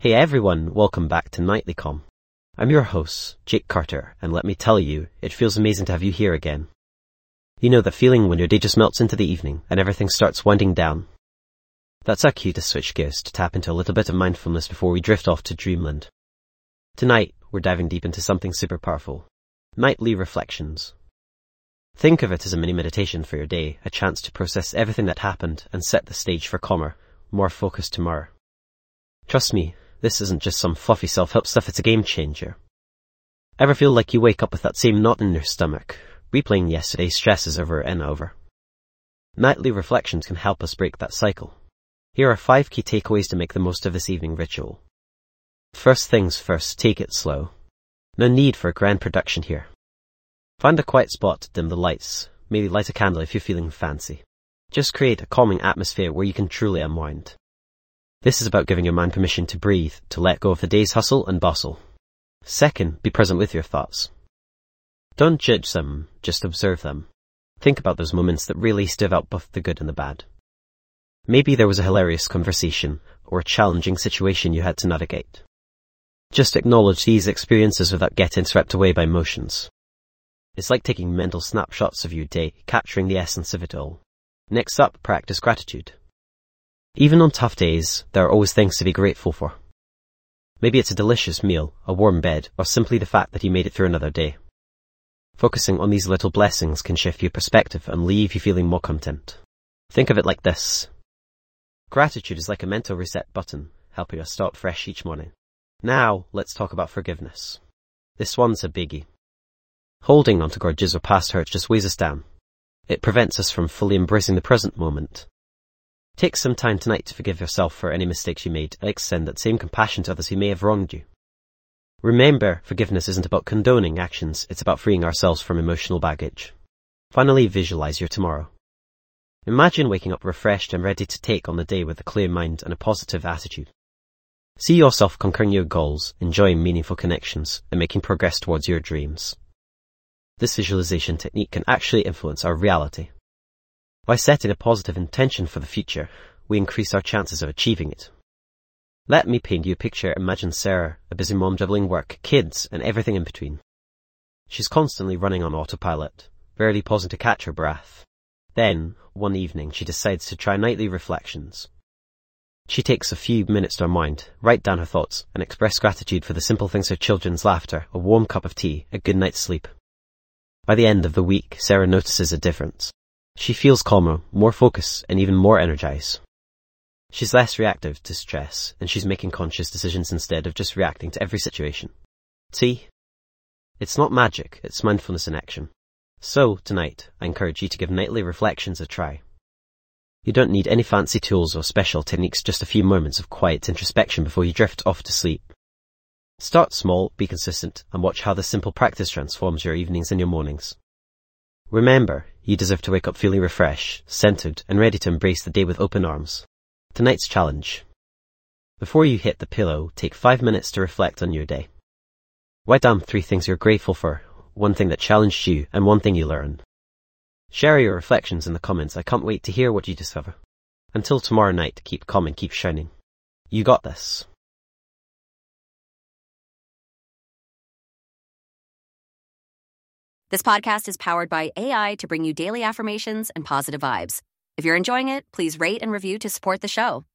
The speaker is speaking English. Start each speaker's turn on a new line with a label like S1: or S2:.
S1: Hey everyone, welcome back to Nightly Com. I'm your host, Jake Carter, and let me tell you, it feels amazing to have you here again. You know that feeling when your day just melts into the evening and everything starts winding down? That's our cue to switch gears to tap into a little bit of mindfulness before we drift off to dreamland. Tonight, we're diving deep into something super powerful. Nightly reflections. Think of it as a mini meditation for your day, a chance to process everything that happened and set the stage for calmer, more focused tomorrow. Trust me, this isn't just some fluffy self-help stuff, it's a game changer. Ever feel like you wake up with that same knot in your stomach, replaying yesterday's stresses over and over? Nightly reflections can help us break that cycle. Here are 5 key takeaways to make the most of this evening ritual. First things first, take it slow. No need for a grand production here. Find a quiet spot to dim the lights, maybe light a candle if you're feeling fancy. Just create a calming atmosphere where you can truly unwind. This is about giving your mind permission to breathe, to let go of the day's hustle and bustle. Second, be present with your thoughts. Don't judge them, just observe them. Think about those moments that really stood out, both the good and the bad. Maybe there was a hilarious conversation or a challenging situation you had to navigate. Just acknowledge these experiences without getting swept away by emotions. It's like taking mental snapshots of your day, capturing the essence of it all. Next up, practice gratitude. Even on tough days, there are always things to be grateful for. Maybe it's a delicious meal, a warm bed, or simply the fact that you made it through another day. Focusing on these little blessings can shift your perspective and leave you feeling more content. Think of it like this. Gratitude is like a mental reset button, helping us start fresh each morning. Now, let's talk about forgiveness. This one's a biggie. Holding onto grudges or past hurts just weighs us down. It prevents us from fully embracing the present moment. Take some time tonight to forgive yourself for any mistakes you made and extend that same compassion to others who may have wronged you. Remember, forgiveness isn't about condoning actions, it's about freeing ourselves from emotional baggage. Finally, visualize your tomorrow. Imagine waking up refreshed and ready to take on the day with a clear mind and a positive attitude. See yourself conquering your goals, enjoying meaningful connections, and making progress towards your dreams. This visualization technique can actually influence our reality. By setting a positive intention for the future, we increase our chances of achieving it. Let me paint you a picture. Imagine Sarah, a busy mom juggling work, kids, and everything in between. She's constantly running on autopilot, barely pausing to catch her breath. Then, one evening, she decides to try nightly reflections. She takes a few minutes to unwind, write down her thoughts, and express gratitude for the simple things: her children's laughter, a warm cup of tea, a good night's sleep. By the end of the week, Sarah notices a difference. She feels calmer, more focused, and even more energized. She's less reactive to stress, and she's making conscious decisions instead of just reacting to every situation. See? It's not magic, it's mindfulness in action. So, tonight, I encourage you to give nightly reflections a try. You don't need any fancy tools or special techniques, just a few moments of quiet introspection before you drift off to sleep. Start small, be consistent, and watch how this simple practice transforms your evenings and your mornings. Remember, you deserve to wake up feeling refreshed, centered, and ready to embrace the day with open arms. Tonight's challenge. Before you hit the pillow, take 5 minutes to reflect on your day. Write down 3 things you're grateful for, 1 thing that challenged you, and 1 thing you learned. Share your reflections in the comments. I can't wait to hear what you discover. Until tomorrow night, keep calm and keep shining. You got this.
S2: This podcast is powered by AI to bring you daily affirmations and positive vibes. If you're enjoying it, please rate and review to support the show.